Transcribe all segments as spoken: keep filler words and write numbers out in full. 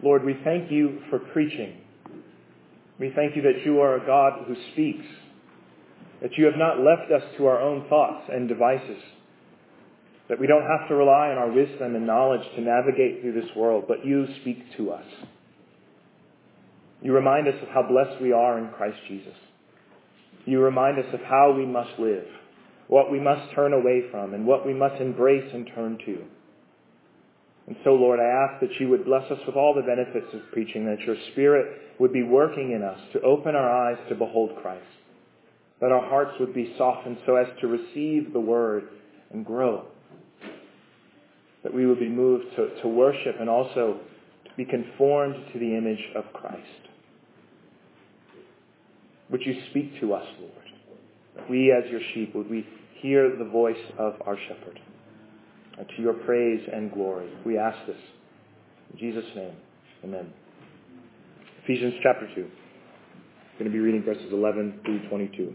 Lord, we thank you for preaching. We thank you that you are a God who speaks, that you have not left us to our own thoughts and devices, that we don't have to rely on our wisdom and knowledge to navigate through this world, but you speak to us. You remind us of how blessed we are in Christ Jesus. You remind us of how we must live, what we must turn away from, and what we must embrace and turn to. And so, Lord, I ask that you would bless us with all the benefits of preaching, that your Spirit would be working in us to open our eyes to behold Christ, that our hearts would be softened so as to receive the word and grow, that we would be moved to, to worship and also to be conformed to the image of Christ. Would you speak to us, Lord? That we as your sheep, would we hear the voice of our shepherd? And to your praise and glory, we ask this. In Jesus' name, amen. Ephesians chapter two. I'm going to be reading verses eleven through twenty-two.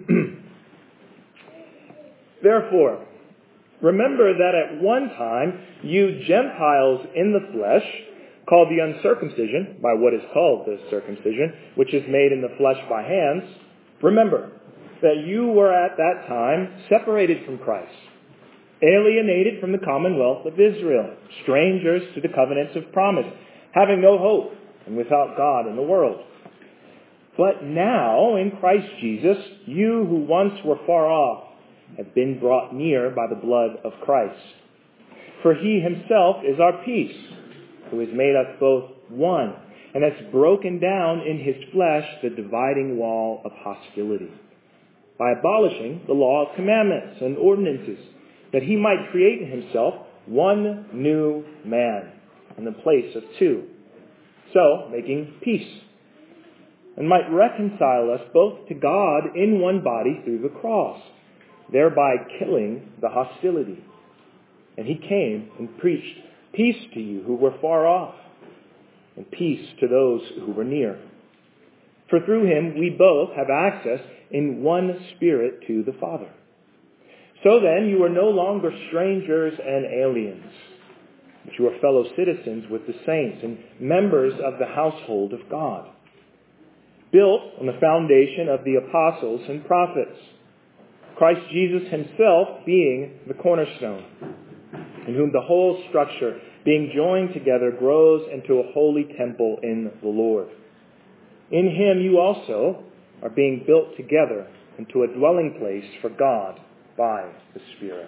Therefore, remember that at one time you Gentiles in the flesh, called the uncircumcision by what is called the circumcision, which is made in the flesh by hands, remember that you were at that time separated from Christ, alienated from the commonwealth of Israel, strangers to the covenants of promise, having no hope and without God in the world. But now, in Christ Jesus, you who once were far off have been brought near by the blood of Christ. For he himself is our peace, who has made us both one, and has broken down in his flesh the dividing wall of hostility, by abolishing the law of commandments and ordinances, that he might create in himself one new man in the place of two, so making peace, and might reconcile us both to God in one body through the cross, thereby killing the hostility. And he came and preached peace to you who were far off, and peace to those who were near. For through him we both have access in one Spirit to the Father. So then you are no longer strangers and aliens, but you are fellow citizens with the saints and members of the household of God, built on the foundation of the apostles and prophets, Christ Jesus himself being the cornerstone, in whom the whole structure, being joined together, grows into a holy temple in the Lord. In him you also are being built together into a dwelling place for God by the Spirit.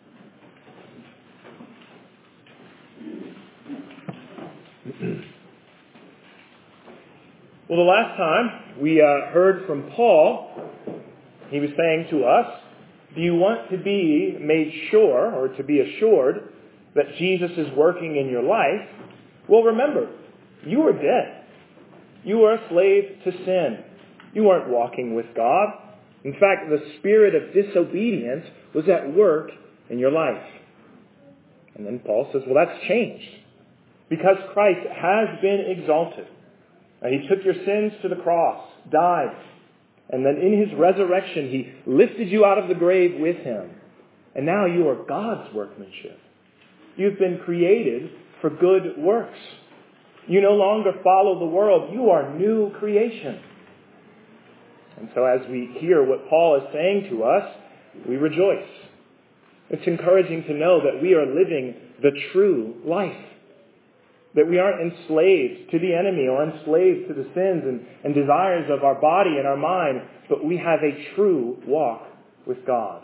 Well, the last time we uh, heard from Paul, he was saying to us, do you want to be made sure, or to be assured, that Jesus is working in your life? Well, remember, you were dead. You were a slave to sin. You weren't walking with God. In fact, the spirit of disobedience was at work in your life. And then Paul says, well, that's changed. Because Christ has been exalted. And he took your sins to the cross, died, and then in his resurrection, he lifted you out of the grave with him. And now you are God's workmanship. You've been created for good works. You no longer follow the world. You are new creation. And so as we hear what Paul is saying to us, we rejoice. It's encouraging to know that we are living the true life. That we aren't enslaved to the enemy or enslaved to the sins and, and desires of our body and our mind, but we have a true walk with God.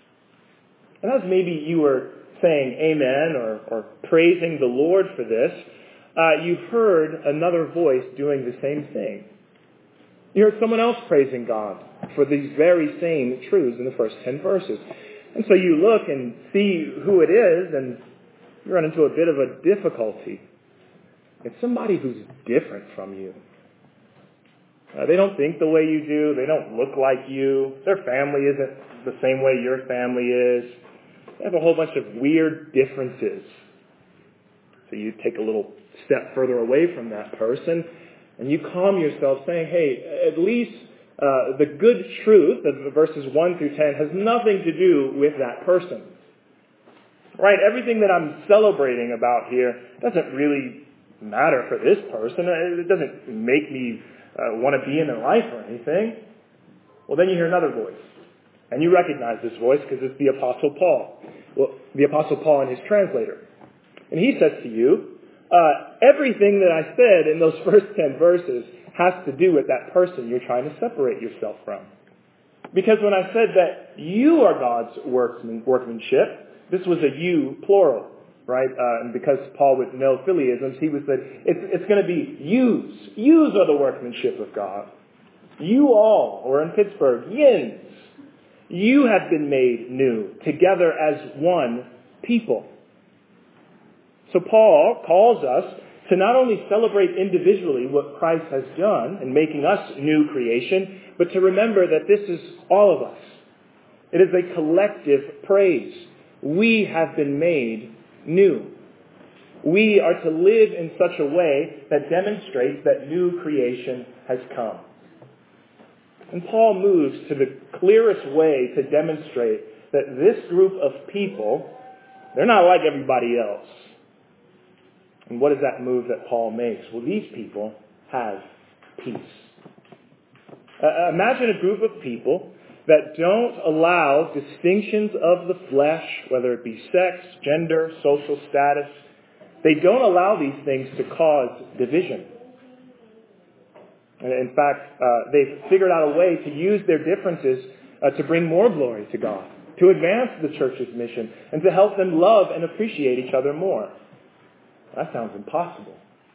And as maybe you were saying amen or, or praising the Lord for this, uh, you heard another voice doing the same thing. You heard someone else praising God for these very same truths in the first ten verses. And so you look and see who it is, and you run into a bit of a difficulty. It's somebody who's different from you. Uh, they don't think the way you do. They don't look like you. Their family isn't the same way your family is. They have a whole bunch of weird differences. So you take a little step further away from that person, and you calm yourself saying, hey, at least uh, the good truth of verses one through ten has nothing to do with that person. Right? Everything that I'm celebrating about here doesn't really matter for this person. It doesn't make me uh, want to be in their life or anything. Well, then you hear another voice. And you recognize this voice because it's the Apostle Paul. Well, the Apostle Paul and his translator. And he says to you, uh, everything that I said in those first ten verses has to do with that person you're trying to separate yourself from. Because when I said that you are God's workman, workmanship, this was a you plural, right? Uh, and because Paul would know Phillyisms, he was that it's, it's going to be yous. Yous are the workmanship of God. You all, or in Pittsburgh, yins. You have been made new, together as one people. So Paul calls us to not only celebrate individually what Christ has done in making us new creation, but to remember that this is all of us. It is a collective praise. We have been made new. We are to live in such a way that demonstrates that new creation has come. And Paul moves to the clearest way to demonstrate that this group of people, they're not like everybody else. And what is that move that Paul makes? Well, these people have peace. Uh, imagine a group of people that don't allow distinctions of the flesh, whether it be sex, gender, social status. They don't allow these things to cause division. And in fact, uh, they've figured out a way to use their differences uh, to bring more glory to God, to advance the church's mission, and to help them love and appreciate each other more. That sounds impossible.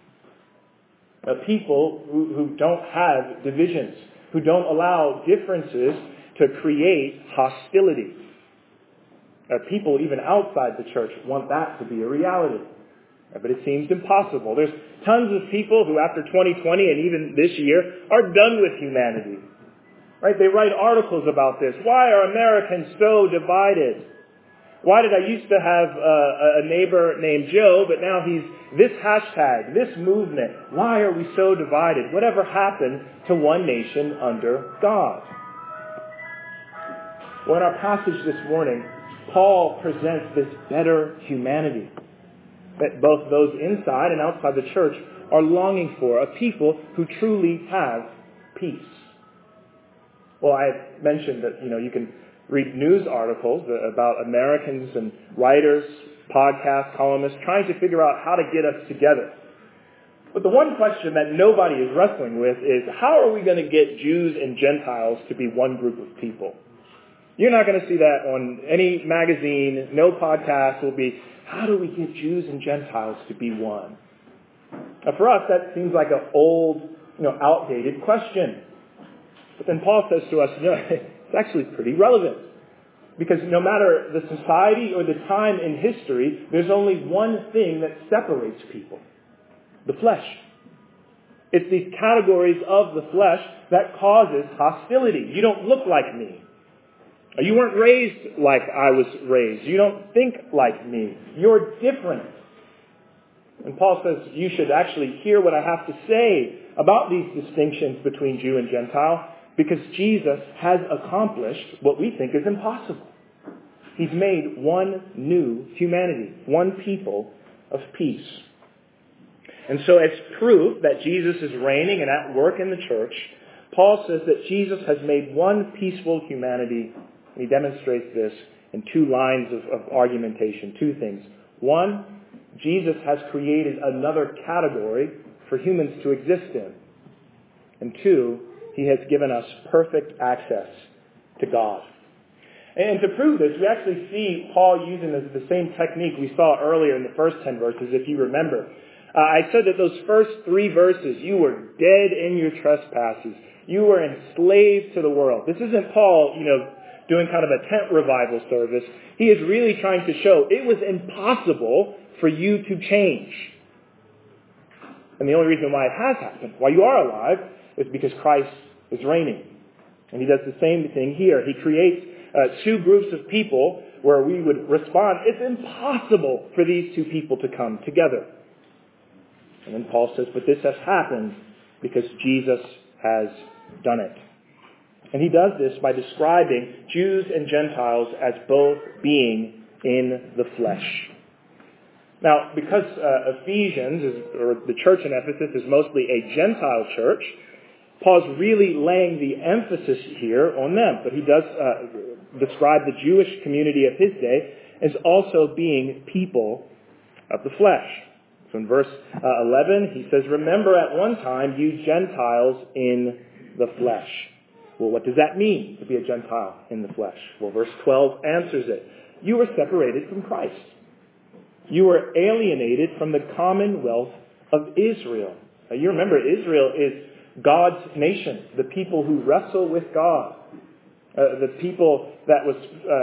Uh, people who, who don't have divisions, who don't allow differences to create hostility. Uh, people even outside the church want that to be a reality. Uh, but it seems impossible. There's tons of people who after twenty twenty and even this year are done with humanity. Right? They write articles about this. Why are Americans so divided? Why did I used to have uh, a neighbor named Joe, but now he's this hashtag, this movement? Why are we so divided? Whatever happened to one nation under God? Well, in our passage this morning, Paul presents this better humanity that both those inside and outside the church are longing for, a people who truly have peace. Well, I mentioned that, you know, you can read news articles about Americans and writers, podcasts, columnists, trying to figure out how to get us together. But the one question that nobody is wrestling with is, how are we going to get Jews and Gentiles to be one group of people? You're not going to see that on any magazine. No podcast will be, how do we get Jews and Gentiles to be one? Now for us, that seems like an old, you know, outdated question. But then Paul says to us, you know, it's actually pretty relevant. Because no matter the society or the time in history, there's only one thing that separates people. The flesh. It's these categories of the flesh that causes hostility. You don't look like me. You weren't raised like I was raised. You don't think like me. You're different. And Paul says you should actually hear what I have to say about these distinctions between Jew and Gentile, because Jesus has accomplished what we think is impossible. He's made one new humanity, one people of peace. And so as proof that Jesus is reigning and at work in the church, Paul says that Jesus has made one peaceful humanity, and he demonstrates this in two lines of, of argumentation, two things. One, Jesus has created another category for humans to exist in. And two, he has given us perfect access to God. And to prove this, we actually see Paul using the same technique we saw earlier in the first ten verses, if you remember. Uh, I said that those first three verses, you were dead in your trespasses. You were enslaved to the world. This isn't Paul, you know, doing kind of a tent revival service. He is really trying to show it was impossible for you to change. And the only reason why it has happened, why you are alive, is because Christ is reigning. And he does the same thing here. He creates uh, two groups of people where we would respond, it's impossible for these two people to come together. And then Paul says, but this has happened because Jesus has done it. And he does this by describing Jews and Gentiles as both being in the flesh. Now, because uh, Ephesians, is, or the church in Ephesus, is mostly a Gentile church, Paul's really laying the emphasis here on them. But he does uh, describe the Jewish community of his day as also being people of the flesh. So in verse uh, eleven, he says, "Remember at one time you Gentiles in the flesh." Well, what does that mean to be a Gentile in the flesh? Well, verse twelve answers it. You were separated from Christ. You were alienated from the commonwealth of Israel. Now, you remember, Israel is God's nation, the people who wrestle with God, uh, the people that was,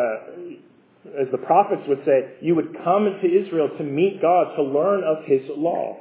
uh, as the prophets would say, you would come into Israel to meet God, to learn of His law.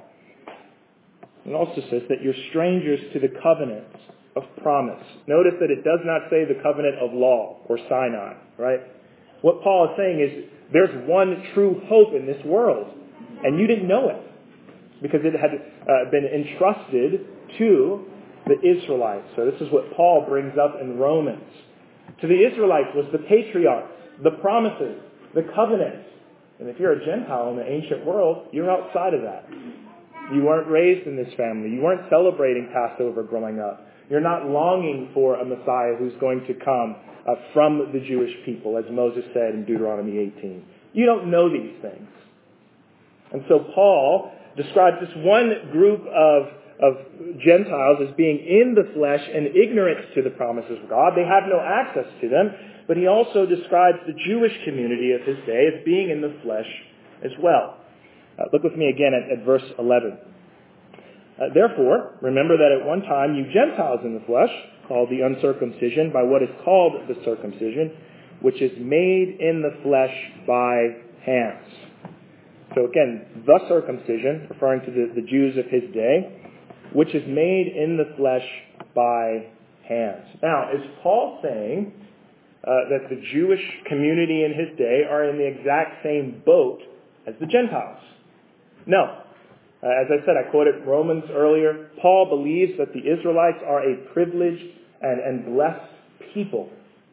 It also says that you're strangers to the covenant of promise. Notice that it does not say the covenant of law or Sinai, right? What Paul is saying is there's one true hope in this world, and you didn't know it because it had uh, been entrusted to the Israelites. So this is what Paul brings up in Romans. To the Israelites was the patriarchs, the promises, the covenants. And if you're a Gentile in the ancient world, you're outside of that. You weren't raised in this family. You weren't celebrating Passover growing up. You're not longing for a Messiah who's going to come uh, from the Jewish people, as Moses said in Deuteronomy eighteen. You don't know these things. And so Paul describes this one group of, of Gentiles as being in the flesh and ignorant to the promises of God. They have no access to them. But he also describes the Jewish community of his day as being in the flesh as well. Uh, look with me again at, at verse eleven. Uh, Therefore, remember that at one time you Gentiles in the flesh, called the uncircumcision by what is called the circumcision, which is made in the flesh by hands. So again, the circumcision, referring to the, the Jews of his day, which is made in the flesh by hands. Now, is Paul saying uh, that the Jewish community in his day are in the exact same boat as the Gentiles? No. Uh, as I said, I quoted Romans earlier. Paul believes that the Israelites are a privileged and, and blessed people.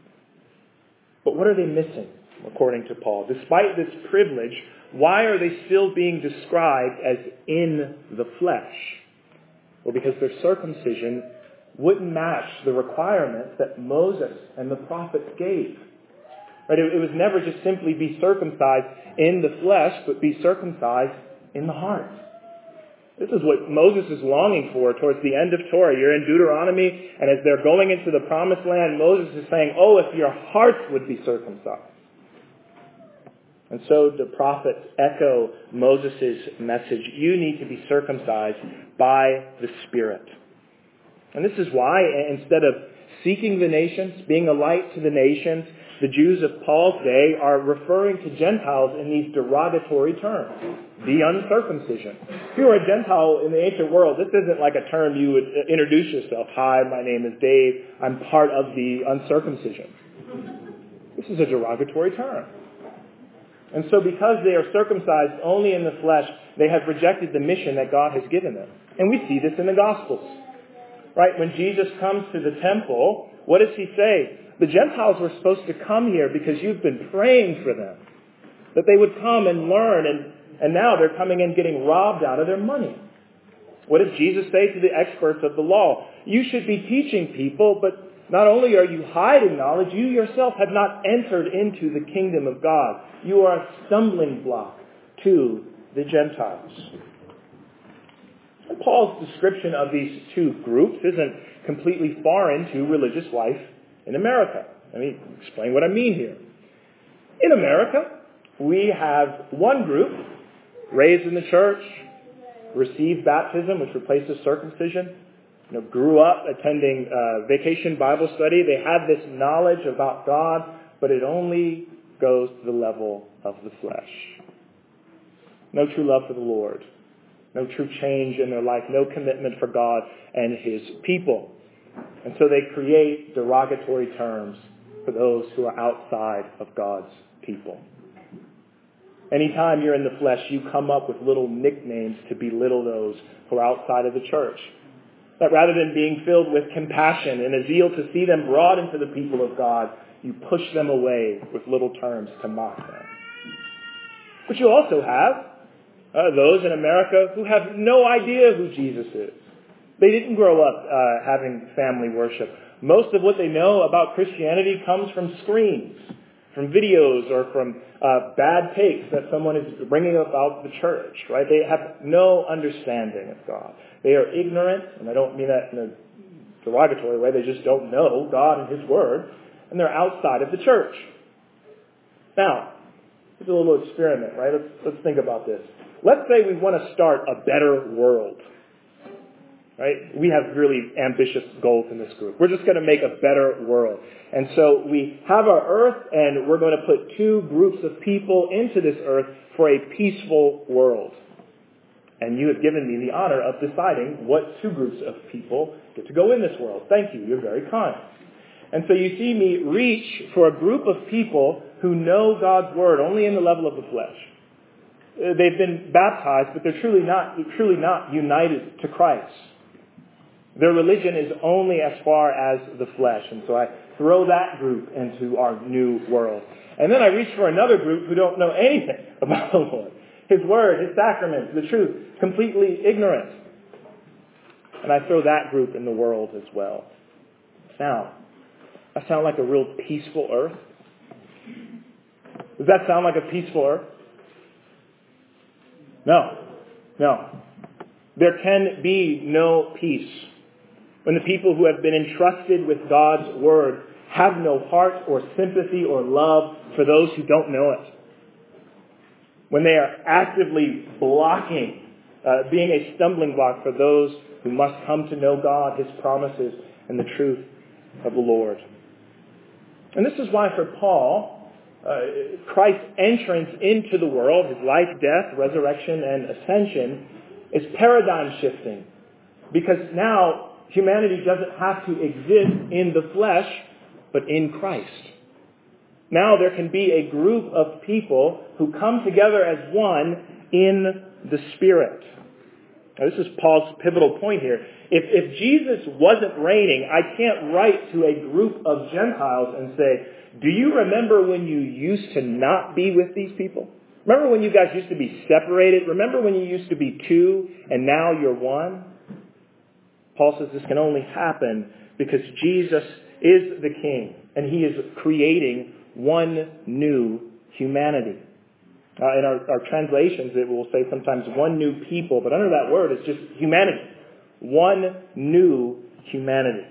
But what are they missing, according to Paul? Despite this privilege, why are they still being described as in the flesh? Well, because their circumcision wouldn't match the requirements that Moses and the prophets gave. Right? It, it was never just simply be circumcised in the flesh, but be circumcised in the heart. This is what Moses is longing for towards the end of Torah. You're in Deuteronomy, and as they're going into the promised land, Moses is saying, oh, if your hearts would be circumcised. And so the prophets echo Moses' message. You need to be circumcised by the Spirit. And this is why, instead of seeking the nations, being a light to the nations, the Jews of Paul's day are referring to Gentiles in these derogatory terms. The uncircumcision. If you were a Gentile in the ancient world, this isn't like a term you would introduce yourself. Hi, my name is Dave. I'm part of the uncircumcision. This is a derogatory term. And so because they are circumcised only in the flesh, they have rejected the mission that God has given them. And we see this in the Gospels. Right? When Jesus comes to the temple, what does he say? The Gentiles were supposed to come here because you've been praying for them. That they would come and learn, and, and now they're coming in getting robbed out of their money. What does Jesus say to the experts of the law? You should be teaching people, but not only are you hiding knowledge, you yourself have not entered into the kingdom of God. You are a stumbling block to the Gentiles. And Paul's description of these two groups isn't completely foreign to religious life in America. Let me explain what I mean here. In America, we have one group raised in the church, received baptism, which replaces circumcision, you know, grew up attending uh, vacation Bible study. They have this knowledge about God, but it only goes to the level of the flesh. No true love for the Lord. No true change in their life. No commitment for God and His people. And so they create derogatory terms for those who are outside of God's people. Anytime you're in the flesh, you come up with little nicknames to belittle those who are outside of the church. That rather than being filled with compassion and a zeal to see them brought into the people of God, you push them away with little terms to mock them. But you also have Uh, those in America who have no idea who Jesus is. They didn't grow up uh, having family worship. Most of what they know about Christianity comes from screens, from videos, or from uh, bad takes that someone is bringing about the church, right? They have no understanding of God. They are ignorant, and I don't mean that in a derogatory way. They just don't know God and His Word, and they're outside of the church. Now, it's a little experiment, right? Let's, let's think about this. Let's say we want to start a better world. Right? We have really ambitious goals in this group. We're just going to make a better world. And so we have our earth, and we're going to put two groups of people into this earth for a peaceful world. And you have given me the honor of deciding what two groups of people get to go in this world. Thank you. You're very kind. And so you see me reach for a group of people who know God's Word only in the level of the flesh. They've been baptized, but they're truly not, truly not united to Christ. Their religion is only as far as the flesh. And so I throw that group into our new world. And then I reach for another group who don't know anything about the Lord. His Word, His sacraments, the truth, completely ignorant. And I throw that group in the world as well. Now, that sound like a real peaceful earth? Does that sound like a peaceful earth? No. No. There can be no peace when the people who have been entrusted with God's Word have no heart or sympathy or love for those who don't know it. When they are actively blocking, uh, being a stumbling block for those who must come to know God, His promises, and the truth of the Lord. And this is why for Paul, uh, Christ's entrance into the world, His life, death, resurrection, and ascension, is paradigm shifting. Because now humanity doesn't have to exist in the flesh, but in Christ. Now there can be a group of people who come together as one in the Spirit. Now, this is Paul's pivotal point here. If, if Jesus wasn't reigning, I can't write to a group of Gentiles and say, do you remember when you used to not be with these people? Remember when you guys used to be separated? Remember when you used to be two and now you're one? Paul says this can only happen because Jesus is the King and He is creating one new humanity. Uh, in our, our translations, it will say sometimes one new people, but under that word it's just humanity. One new humanity.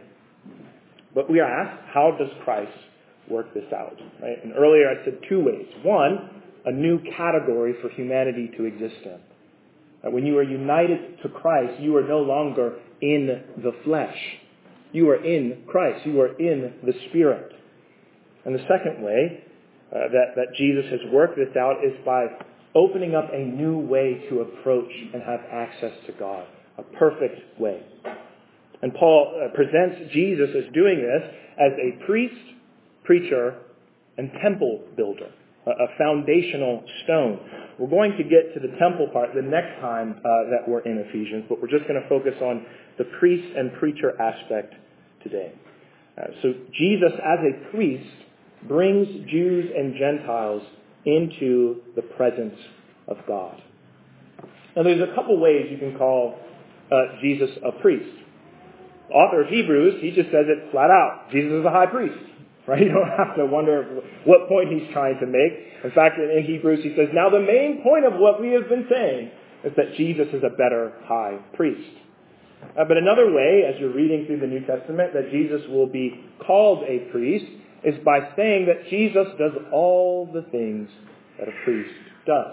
But we are asked, how does Christ work this out? Right? And earlier I said two ways. One, a new category for humanity to exist in. Uh, when you are united to Christ, you are no longer in the flesh. You are in Christ. You are in the Spirit. And the second way uh, that, that Jesus has worked this out is by opening up a new way to approach and have access to God. A perfect way. And Paul uh, presents Jesus as doing this as a priest, preacher, and temple builder. A, a foundational stone. We're going to get to the temple part the next time uh, that we're in Ephesians, but we're just going to focus on the priest and preacher aspect today. Uh, so Jesus as a priest brings Jews and Gentiles into the presence of God. Now there's a couple ways you can call uh, Jesus a priest. The author of Hebrews, he just says it flat out. Jesus is a high priest. Right? You don't have to wonder what point he's trying to make. In fact, in Hebrews he says, now the main point of what we have been saying is that Jesus is a better high priest. Uh, but another way, as you're reading through the New Testament, that Jesus will be called a priest is by saying that Jesus does all the things that a priest does.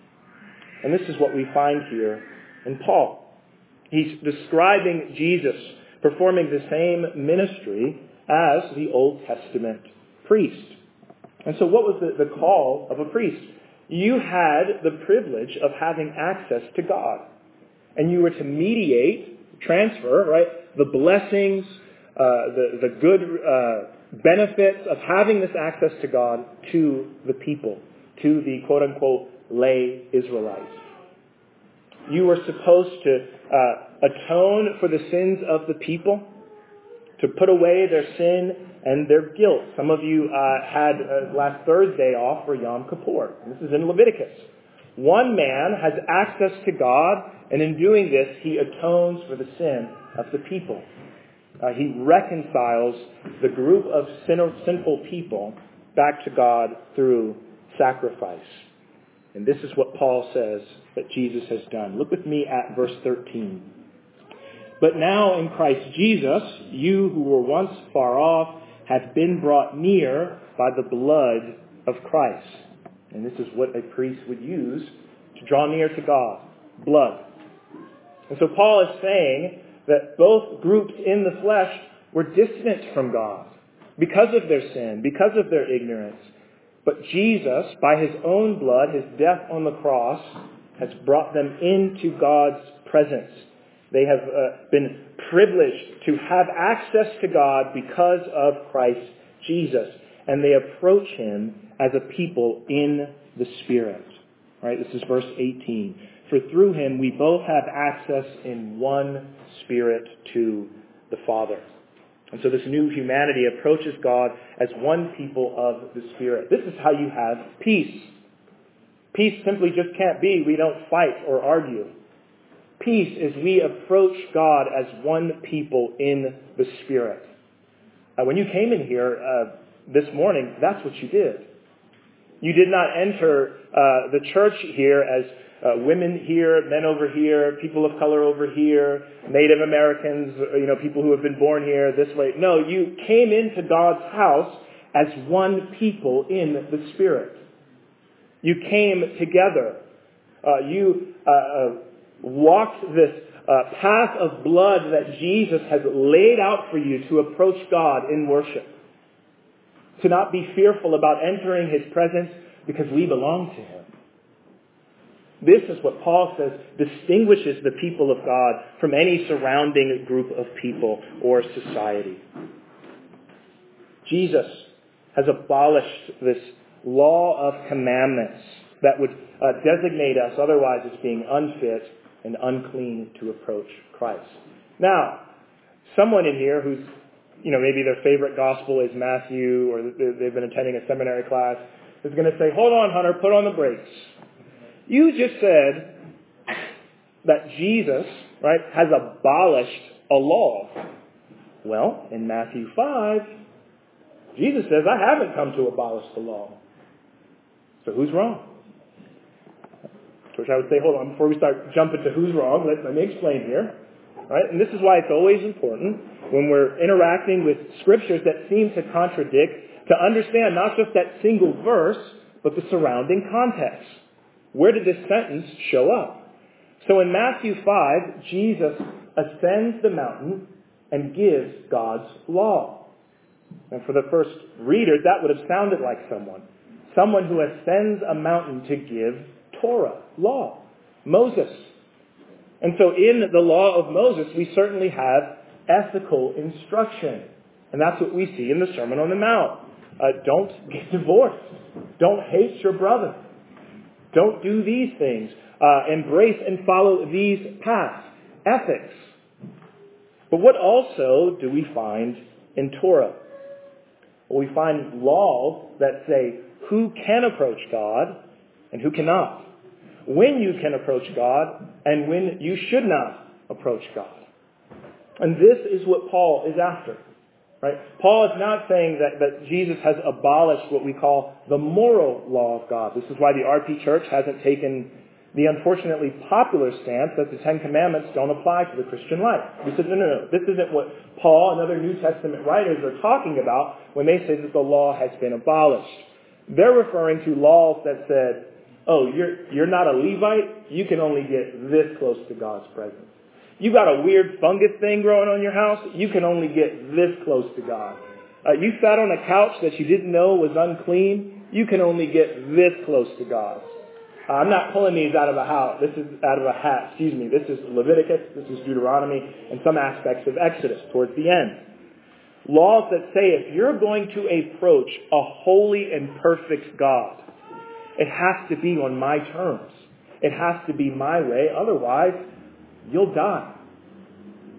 And this is what we find here in Paul. He's describing Jesus performing the same ministry as the Old Testament priest. And so what was the, the call of a priest? You had the privilege of having access to God. And you were to mediate, transfer, right, the blessings, uh, the, the good uh, benefits of having this access to God to the people, to the quote-unquote lay Israelites. You were supposed to uh, atone for the sins of the people, to put away their sin and their guilt. Some of you uh, had uh, last Thursday off for Yom Kippur. This is in Leviticus. One man has access to God, and in doing this, he atones for the sin of the people. Uh, he reconciles the group of sin- sinful people back to God through sacrifice. And this is what Paul says that Jesus has done. Look with me at verse thirteen. But now in Christ Jesus, you who were once far off have been brought near by the blood of Christ. And this is what a priest would use to draw near to God. Blood. And so Paul is saying that both groups in the flesh were distant from God because of their sin, because of their ignorance. But Jesus, by his own blood, his death on the cross, has brought them into God's presence. They have uh, been privileged to have access to God because of Christ Jesus. And they approach him as a people in the Spirit. All right, this is verse eighteen. For through him we both have access in one Spirit to the Father. And so this new humanity approaches God as one people of the Spirit. This is how you have peace. Peace simply just can't be we don't fight or argue. Peace is we approach God as one people in the Spirit. Uh, when you came in here uh, this morning, that's what you did. You did not enter uh, the church here as uh, women here, men over here, people of color over here, Native Americans, you know, people who have been born here this way. No, you came into God's house as one people in the Spirit. You came together. Uh, you uh, uh, walked this uh, path of blood that Jesus has laid out for you to approach God in worship. To not be fearful about entering his presence because we belong to him. This is what Paul says distinguishes the people of God from any surrounding group of people or society. Jesus has abolished this law of commandments that would uh, designate us otherwise as being unfit and unclean to approach Christ. Now, someone in here who's, you know, maybe their favorite gospel is Matthew, or they've been attending a seminary class, is going to say, hold on, Hunter, put on the brakes. You just said that Jesus, right, has abolished a law. Well, in Matthew five, Jesus says, I haven't come to abolish the law. So who's wrong? Which I would say, hold on, before we start jumping to who's wrong, let, let me explain here. Right? And this is why it's always important when we're interacting with scriptures that seem to contradict to understand not just that single verse, but the surrounding context. Where did this sentence show up? So in Matthew five, Jesus ascends the mountain and gives God's law. And for the first readers, that would have sounded like someone. Someone who ascends a mountain to give Torah, law, Moses. And so in the law of Moses, we certainly have ethical instruction. And that's what we see in the Sermon on the Mount. Uh, don't get divorced. Don't hate your brother. Don't do these things. Uh, embrace and follow these paths. Ethics. But what also do we find in Torah? Well, we find laws that say who can approach God and who cannot. When you can approach God and when you should not approach God. And this is what Paul is after. Right? Paul is not saying that, that Jesus has abolished what we call the moral law of God. This is why the R P Church hasn't taken the unfortunately popular stance that the Ten Commandments don't apply to the Christian life. We said, no, no, no. This isn't what Paul and other New Testament writers are talking about when they say that the law has been abolished. They're referring to laws that said, oh, you're you're not a Levite, you can only get this close to God's presence. You got a weird fungus thing growing on your house, you can only get this close to God. Uh, you sat on a couch that you didn't know was unclean, you can only get this close to God. Uh, I'm not pulling these out of a hat. This is out of a hat. Excuse me. This is Leviticus, this is Deuteronomy, and some aspects of Exodus towards the end. Laws that say if you're going to approach a holy and perfect God, it has to be on my terms. It has to be my way. Otherwise, you'll die.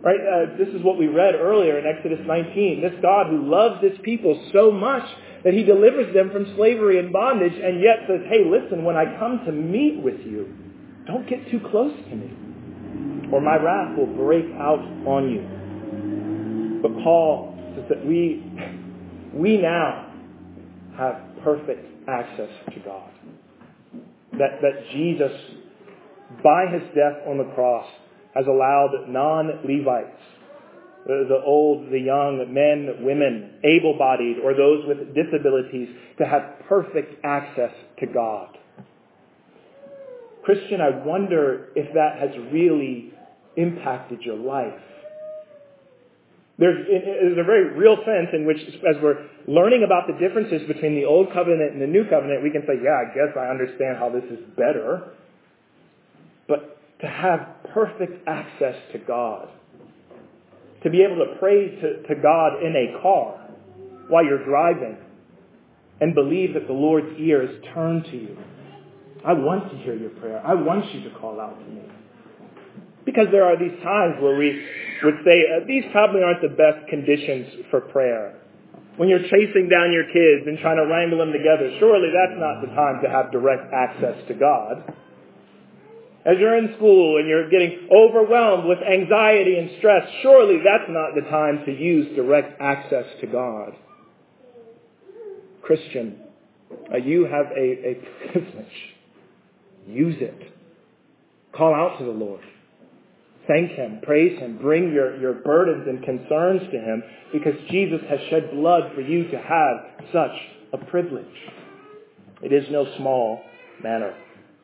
Right? Uh, this is what we read earlier in Exodus nineteen. This God who loves his people so much that he delivers them from slavery and bondage, and yet says, hey, listen, when I come to meet with you, don't get too close to me, or my wrath will break out on you. But Paul says that we, we now have perfect access to God. That, that Jesus, by his death on the cross, has allowed non-Levites, the, the old, the young, men, women, able-bodied, or those with disabilities, to have perfect access to God. Christian, I wonder if that has really impacted your life. There's, there's a very real sense in which, as we're learning about the differences between the Old Covenant and the New Covenant, we can say, yeah, I guess I understand how this is better. But to have perfect access to God, to be able to pray to, to God in a car while you're driving and believe that the Lord's ear is turned to you. I want to hear your prayer. I want you to call out to me. Because there are these times where we would say, uh, these probably aren't the best conditions for prayer. When you're chasing down your kids and trying to wrangle them together, surely that's not the time to have direct access to God. As you're in school and you're getting overwhelmed with anxiety and stress, surely that's not the time to use direct access to God. Christian, uh, you have a, a privilege. Use it. Call out to the Lord. Thank him, praise him, bring your, your burdens and concerns to him, because Jesus has shed blood for you to have such a privilege. It is no small matter.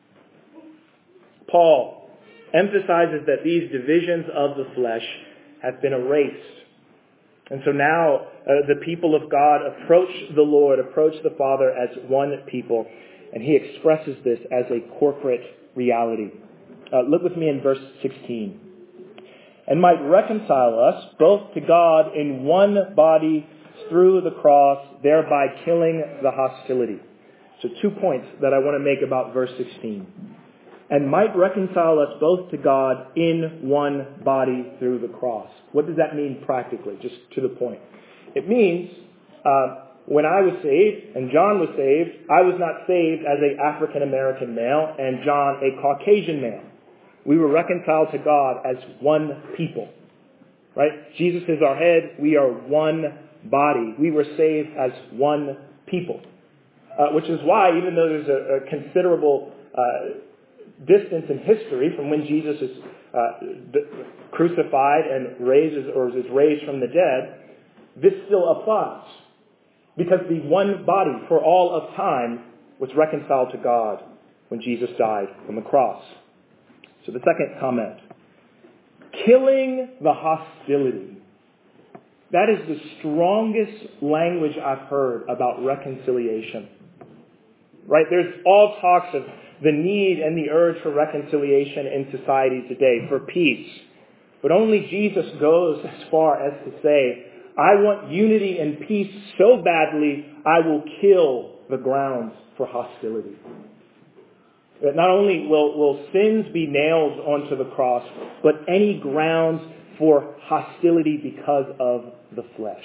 Paul emphasizes that these divisions of the flesh have been erased. And so now uh, the people of God approach the Lord, approach the Father as one people, and he expresses this as a corporate reality. Uh, look with me in verse sixteen. And might reconcile us both to God in one body through the cross, thereby killing the hostility. So two points that I want to make about verse sixteen. And might reconcile us both to God in one body through the cross. What does that mean practically? Just to the point. It means uh, when I was saved and John was saved, I was not saved as an African American male and John a Caucasian male. We were reconciled to God as one people. Right? Jesus is our head. We are one body. We were saved as one people. Uh, which is why, even though there's a, a considerable uh, distance in history from when Jesus is uh, d- crucified and raises or is raised from the dead, this still applies. Because the one body for all of time was reconciled to God when Jesus died on the cross. So the second comment. Killing the hostility. That is the strongest language I've heard about reconciliation. Right? There's all talks of the need and the urge for reconciliation in society today, for peace. But only Jesus goes as far as to say, I want unity and peace so badly, I will kill the grounds for hostility. That not only will, will sins be nailed onto the cross, but any grounds for hostility because of the flesh.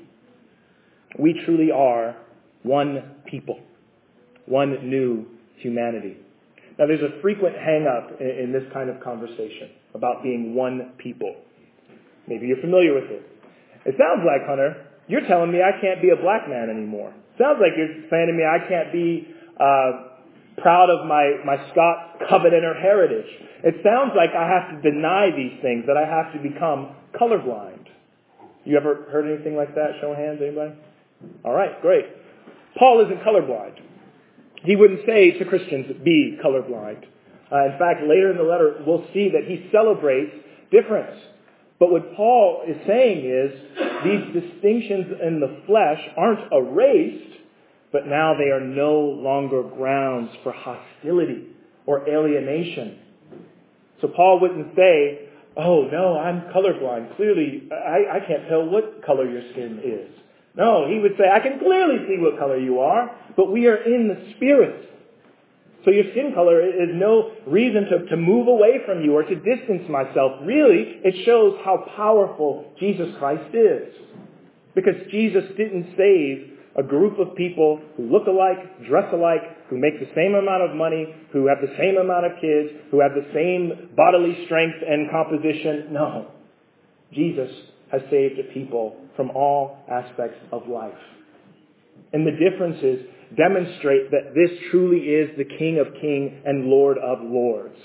We truly are one people, one new humanity. Now, there's a frequent hang-up in, in this kind of conversation about being one people. Maybe you're familiar with it. It sounds like, Hunter, you're telling me I can't be a black man anymore. Sounds like you're saying to me I can't be uh, proud of my, my Scots Covenanter heritage. It sounds like I have to deny these things, that I have to become colorblind. You ever heard anything like that? Show of hands, anybody? All right, great. Paul isn't colorblind. He wouldn't say to Christians, be colorblind. Uh, in fact, later in the letter, we'll see that he celebrates difference. But what Paul is saying is, these distinctions in the flesh aren't erased, but now they are no longer grounds for hostility or alienation. So Paul wouldn't say, oh, no, I'm colorblind. Clearly, I, I can't tell what color your skin is. No, he would say, I can clearly see what color you are, but we are in the Spirit. So your skin color is no reason to, to move away from you or to distance myself. Really, it shows how powerful Jesus Christ is. Because Jesus didn't save a group of people who look alike, dress alike, who make the same amount of money, who have the same amount of kids, who have the same bodily strength and composition. No. Jesus has saved a people from all aspects of life. And the differences demonstrate that this truly is the King of Kings and Lord of Lords.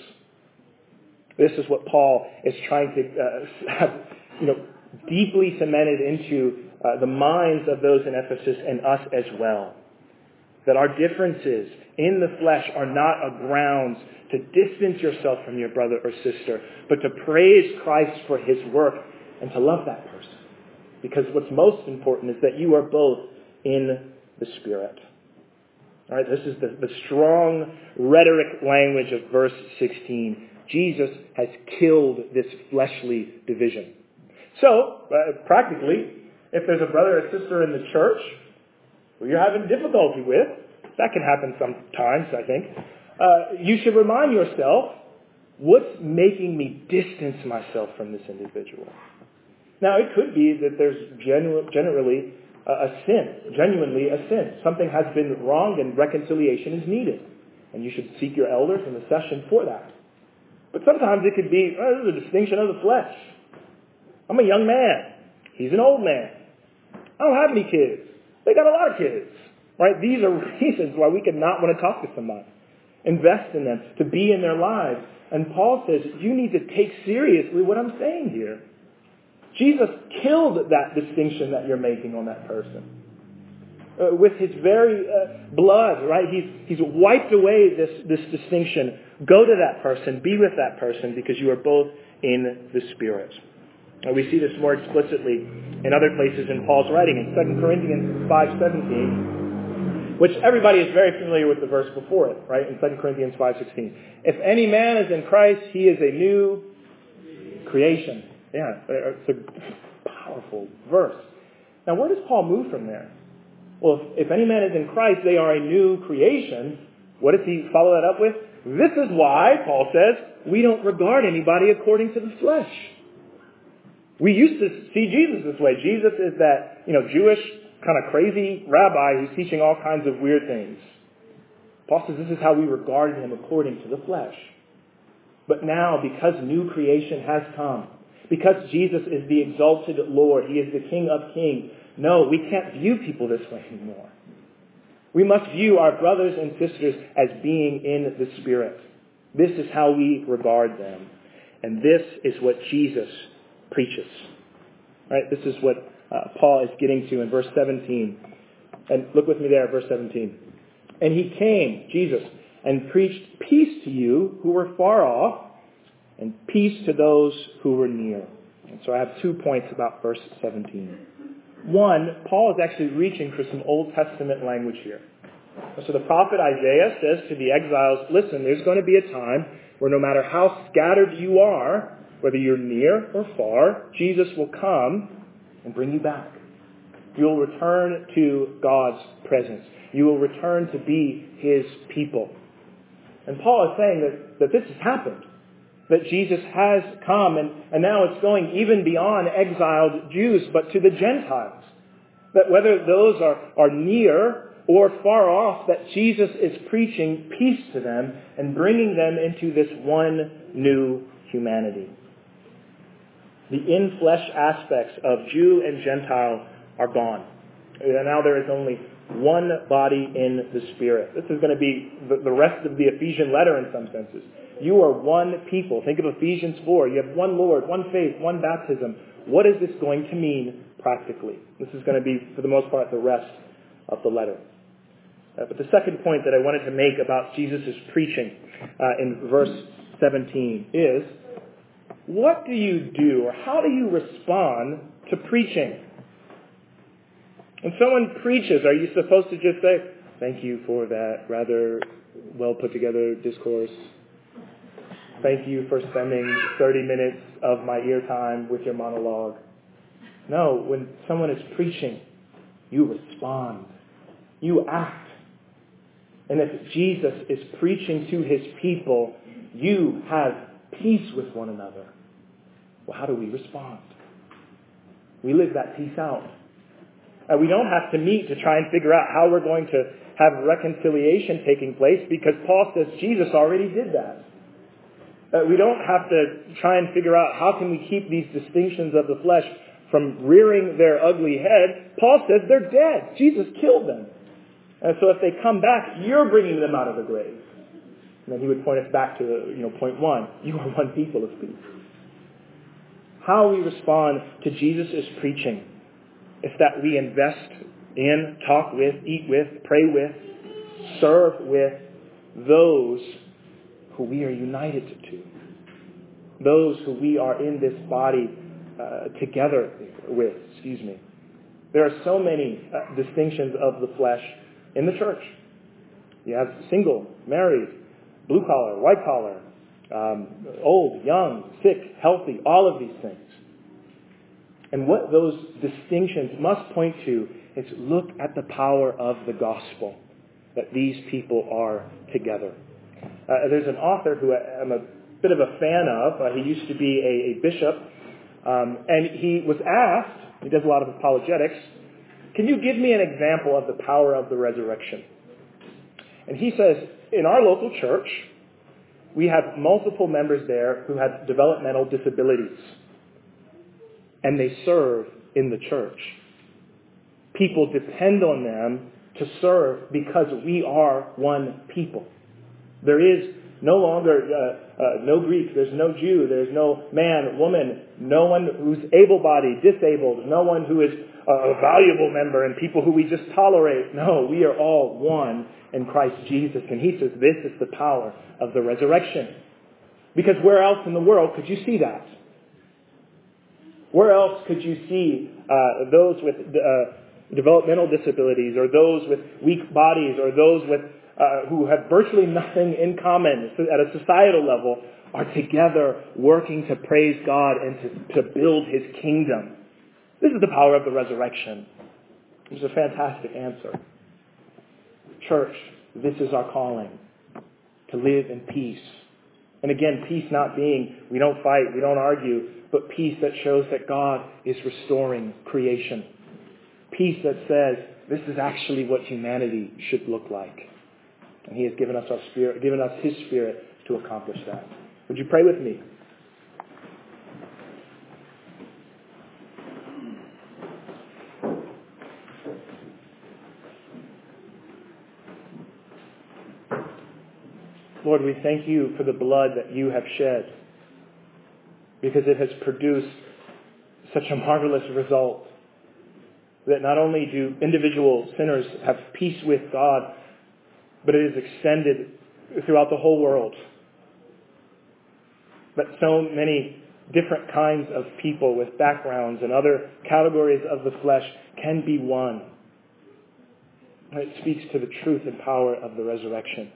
This is what Paul is trying to uh, have, you know, deeply cemented into uh, the minds of those in Ephesus and us as well. That our differences in the flesh are not a grounds to distance yourself from your brother or sister, but to praise Christ for his work and to love that person. Because what's most important is that you are both in the Spirit. All right, this is the, the strong rhetoric language of verse sixteen. Jesus has killed this fleshly division. So, uh, practically, if there's a brother or sister in the church who you're having difficulty with, that can happen sometimes, I think, uh, you should remind yourself, what's making me distance myself from this individual? Now, it could be that there's genu- generally a sin, genuinely a sin. Something has been wronged and reconciliation is needed. And you should seek your elders in the session for that. But sometimes it could be, oh, this is a distinction of the flesh. I'm a young man. He's an old man. I don't have any kids. They got a lot of kids. Right? These are reasons why we could not want to talk to somebody. Invest in them, to be in their lives. And Paul says, you need to take seriously what I'm saying here. Jesus killed that distinction that you're making on that person. Uh, with his very uh, blood, right? He's, he's wiped away this, this distinction. Go to that person, be with that person, because you are both in the Spirit. Uh, we see this more explicitly in other places in Paul's writing. In Second Corinthians five seventeen, which everybody is very familiar with the verse before it, right? In Second Corinthians five sixteen. If any man is in Christ, he is a new creation. Yeah, it's a powerful verse. Now, where does Paul move from there? Well, if, if any man is in Christ, they are a new creation. What does he follow that up with? This is why, Paul says, we don't regard anybody according to the flesh. We used to see Jesus this way. Jesus is that, you know, Jewish kind of crazy rabbi who's teaching all kinds of weird things. Paul says this is how we regarded him according to the flesh. But now, because new creation has come, because Jesus is the exalted Lord, he is the King of Kings, no, we can't view people this way anymore. We must view our brothers and sisters as being in the Spirit. This is how we regard them. And this is what Jesus preaches. Right? This is what uh, Paul is getting to in verse seventeen. And look with me there at verse seventeen. And he came, Jesus, and preached peace to you who were far off, and peace to those who were near. And so I have two points about verse seventeen. One, Paul is actually reaching for some Old Testament language here. So the prophet Isaiah says to the exiles, listen, there's going to be a time where no matter how scattered you are, whether you're near or far, Jesus will come and bring you back. You will return to God's presence. You will return to be his people. And Paul is saying that, that this has happened. That Jesus has come, and, and now it's going even beyond exiled Jews, but to the Gentiles. That whether those are, are near or far off, that Jesus is preaching peace to them and bringing them into this one new humanity. The in-flesh aspects of Jew and Gentile are gone. And now there is only one body in the Spirit. This is going to be the, the rest of the Ephesian letter in some senses. You are one people. Think of Ephesians four. You have one Lord, one faith, one baptism. What is this going to mean practically? This is going to be, for the most part, the rest of the letter. Uh, but the second point that I wanted to make about Jesus' preaching uh, in verse seventeen is, what do you do, or how do you respond to preaching? When someone preaches, are you supposed to just say, thank you for that rather well put together discourse? Thank you for spending thirty minutes of my ear time with your monologue. No, when someone is preaching, you respond. You act. And if Jesus is preaching to his people, you have peace with one another. Well, how do we respond? We live that peace out. Uh, we don't have to meet to try and figure out how we're going to have reconciliation taking place, because Paul says Jesus already did that. Uh, we don't have to try and figure out how can we keep these distinctions of the flesh from rearing their ugly head. Paul says they're dead. Jesus killed them. And so if they come back, you're bringing them out of the grave. And then he would point us back to, you know, point one. You are one people of peace. How we respond to Jesus' preaching is that we invest in, talk with, eat with, pray with, serve with those who we are united to. Those who we are in this body uh, together with, excuse me. There are so many uh, distinctions of the flesh in the church. You have single, married, blue collar, white collar, um, old, young, sick, healthy, all of these things. And what those distinctions must point to is look at the power of the gospel, that these people are together. Uh, there's an author who I'm a bit of a fan of. Uh, he used to be a, a bishop, um, and he was asked, he does a lot of apologetics, can you give me an example of the power of the resurrection? And he says, in our local church, we have multiple members there who have developmental disabilities, and they serve in the church. People depend on them to serve because we are one people. There is no longer, uh, uh, no Greek, there's no Jew, there's no man, woman, no one who's able-bodied, disabled, no one who is a valuable member and people who we just tolerate. No, we are all one in Christ Jesus. And he says this is the power of the resurrection. Because where else in the world could you see that? Where else could you see uh, those with uh, developmental disabilities, or those with weak bodies, or those with uh, who have virtually nothing in common at a societal level, are together working to praise God and to, to build his kingdom? This is the power of the resurrection. It was a fantastic answer. Church, this is our calling, to live in peace. And again, peace not being, we don't fight, we don't argue, but peace that shows that God is restoring creation. Peace that says, this is actually what humanity should look like. And he has given us our spirit, given us his spirit to accomplish that. Would you pray with me? Lord, we thank you for the blood that you have shed, because it has produced such a marvelous result that not only do individual sinners have peace with God, but it is extended throughout the whole world. That so many different kinds of people with backgrounds and other categories of the flesh can be one. And it speaks to the truth and power of the resurrection.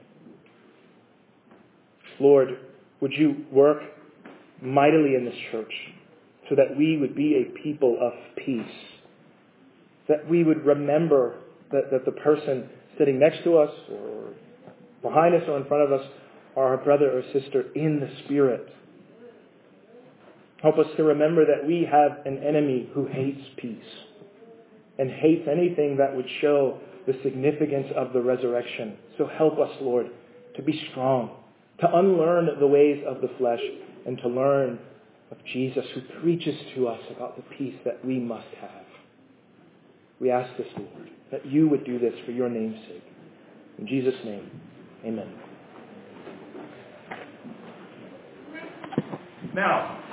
Lord, would you work mightily in this church so that we would be a people of peace, that we would remember that, that the person sitting next to us or behind us or in front of us are our brother or sister in the Spirit. Help us to remember that we have an enemy who hates peace and hates anything that would show the significance of the resurrection. So help us, Lord, to be strong, to unlearn the ways of the flesh, and to learn of Jesus, who preaches to us about the peace that we must have. We ask this, Lord, that you would do this for your name's sake. In Jesus' name, amen. Now,